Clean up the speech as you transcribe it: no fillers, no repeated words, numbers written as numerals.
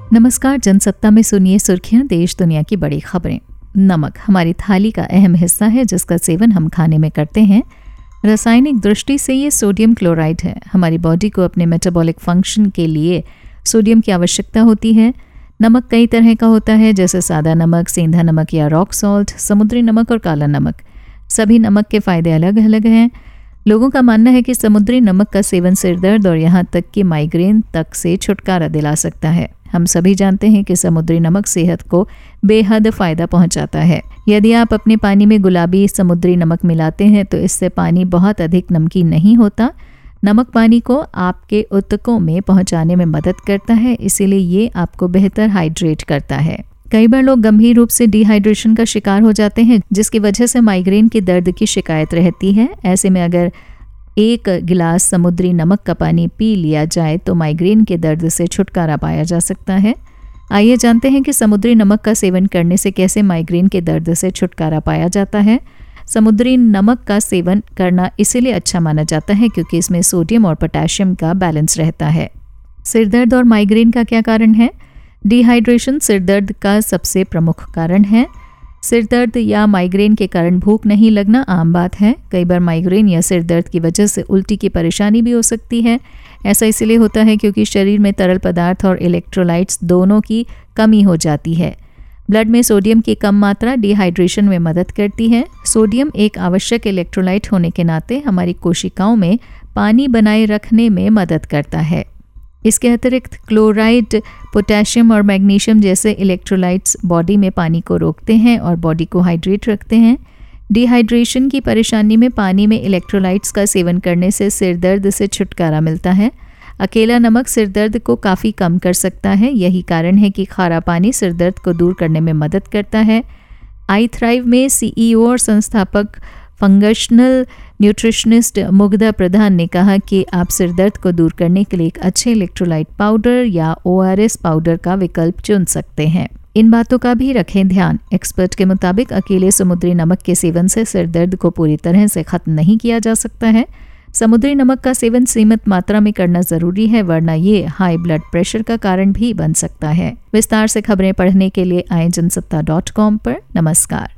नमस्कार, जनसत्ता में सुनिए सुर्खियां, देश दुनिया की बड़ी खबरें। नमक हमारी थाली का अहम हिस्सा है जिसका सेवन हम खाने में करते हैं। रासायनिक दृष्टि से ये सोडियम क्लोराइड है। हमारी बॉडी को अपने मेटाबॉलिक फंक्शन के लिए सोडियम की आवश्यकता होती है। नमक कई तरह का होता है, जैसे सादा नमक, सेंधा नमक या रॉक सॉल्ट, समुद्री नमक और काला नमक। सभी नमक के फ़ायदे अलग अलग हैं। लोगों का मानना है कि समुद्री नमक का सेवन सिरदर्द और यहाँ तक कि माइग्रेन तक से छुटकारा दिला सकता है। हम सभी जानते हैं कि समुद्री नमक सेहत को बेहद फ़ायदा पहुंचाता है। यदि आप अपने पानी में गुलाबी समुद्री नमक मिलाते हैं तो इससे पानी बहुत अधिक नमकीन नहीं होता। नमक पानी को आपके ऊतकों में पहुंचाने में मदद करता है, इसीलिए ये आपको बेहतर हाइड्रेट करता है। कई बार लोग गंभीर रूप से डिहाइड्रेशन का शिकार हो जाते हैं, जिसकी वजह से माइग्रेन के दर्द की शिकायत रहती है। ऐसे में अगर 1 गिलास समुद्री नमक का पानी पी लिया जाए तो माइग्रेन के दर्द से छुटकारा पाया जा सकता है। आइए जानते हैं कि समुद्री नमक का सेवन करने से कैसे माइग्रेन के दर्द से छुटकारा पाया जाता है। समुद्री नमक का सेवन करना इसीलिए अच्छा माना जाता है क्योंकि इसमें सोडियम और पोटेशियम का बैलेंस रहता है। सिरदर्द और माइग्रेन का क्या कारण है? डिहाइड्रेशन सिरदर्द का सबसे प्रमुख कारण है। सिरदर्द या माइग्रेन के कारण भूख नहीं लगना आम बात है। कई बार माइग्रेन या सिरदर्द की वजह से उल्टी की परेशानी भी हो सकती है। ऐसा इसलिए होता है क्योंकि शरीर में तरल पदार्थ और इलेक्ट्रोलाइट्स दोनों की कमी हो जाती है। ब्लड में सोडियम की कम मात्रा डिहाइड्रेशन में मदद करती है। सोडियम एक आवश्यक इलेक्ट्रोलाइट होने के नाते हमारी कोशिकाओं में पानी बनाए रखने में मदद करता है। इसके अतिरिक्त क्लोराइड, पोटेशियम और मैग्नीशियम जैसे इलेक्ट्रोलाइट्स बॉडी में पानी को रोकते हैं और बॉडी को हाइड्रेट रखते हैं। डिहाइड्रेशन की परेशानी में पानी में इलेक्ट्रोलाइट्स का सेवन करने से सिरदर्द से छुटकारा मिलता है। अकेला नमक सिरदर्द को काफ़ी कम कर सकता है। यही कारण है कि खारा पानी सिरदर्द को दूर करने में मदद करता है। आई थ्राइव में CEO और संस्थापक फंक्शनल न्यूट्रिशनिस्ट मुग्धा प्रधान ने कहा कि आप सिरदर्द को दूर करने के लिए एक अच्छे इलेक्ट्रोलाइट पाउडर या ORS पाउडर का विकल्प चुन सकते हैं। इन बातों का भी रखें ध्यान। एक्सपर्ट के मुताबिक अकेले समुद्री नमक के सेवन से सिरदर्द को पूरी तरह से खत्म नहीं किया जा सकता है। समुद्री नमक का सेवन सीमित मात्रा में करना जरूरी है, वरना ये हाई ब्लड प्रेशर का कारण भी बन सकता है। विस्तार से खबरें पढ़ने के लिए आएं जनसत्ता.com पर। नमस्कार।